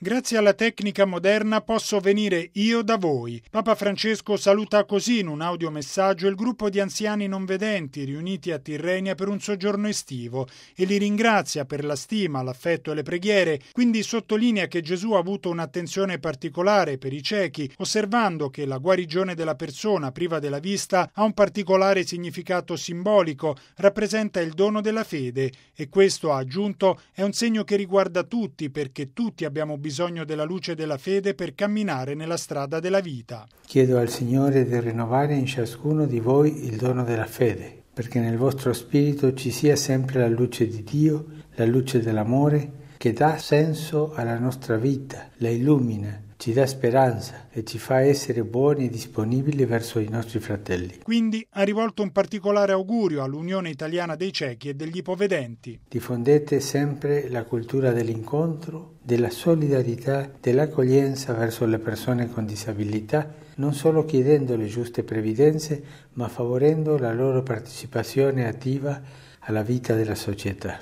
Grazie alla tecnica moderna posso venire io da voi. Papa Francesco saluta così in un audiomessaggio il gruppo di anziani non vedenti riuniti a Tirrenia per un soggiorno estivo e li ringrazia per la stima, l'affetto e le preghiere, quindi sottolinea che Gesù ha avuto un'attenzione particolare per i ciechi, osservando che la guarigione della persona priva della vista ha un particolare significato simbolico, rappresenta il dono della fede e questo, ha aggiunto, è un segno che riguarda tutti perché tutti abbiamo bisogno della luce della fede per camminare nella strada della vita. Chiedo al Signore di rinnovare in ciascuno di voi il dono della fede, perché nel vostro spirito ci sia sempre la luce di Dio, la luce dell'amore, che dà senso alla nostra vita, la illumina, ci dà speranza e ci fa essere buoni e disponibili verso i nostri fratelli. Quindi ha rivolto un particolare augurio all'Unione Italiana dei Ciechi e degli Ipovedenti. Diffondete sempre la cultura dell'incontro, della solidarietà, dell'accoglienza verso le persone con disabilità, non solo chiedendo le giuste previdenze, ma favorendo la loro partecipazione attiva alla vita della società.